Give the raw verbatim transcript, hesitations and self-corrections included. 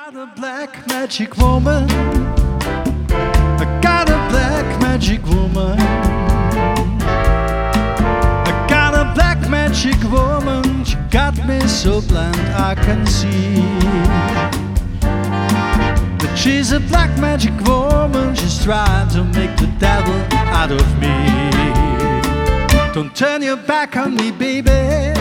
got a black magic woman. I got a black magic woman. I got a black magic woman. She got me so blind I can see that she's a black magic woman. She's trying to make the devil out of me. Don't turn your back on me, baby.